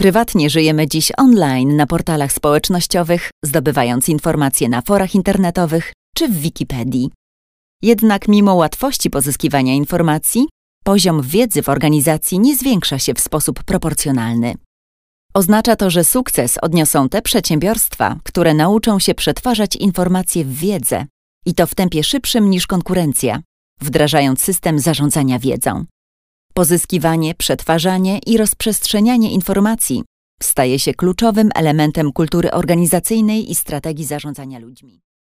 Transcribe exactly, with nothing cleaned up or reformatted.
Prywatnie żyjemy dziś online na portalach społecznościowych, zdobywając informacje na forach internetowych czy w Wikipedii. Jednak mimo łatwości pozyskiwania informacji, poziom wiedzy w organizacji nie zwiększa się w sposób proporcjonalny. Oznacza to, że sukces odniosą te przedsiębiorstwa, które nauczą się przetwarzać informacje w wiedzę i to w tempie szybszym niż konkurencja, wdrażając system zarządzania wiedzą. Pozyskiwanie, przetwarzanie i rozprzestrzenianie informacji staje się kluczowym elementem kultury organizacyjnej i strategii zarządzania ludźmi.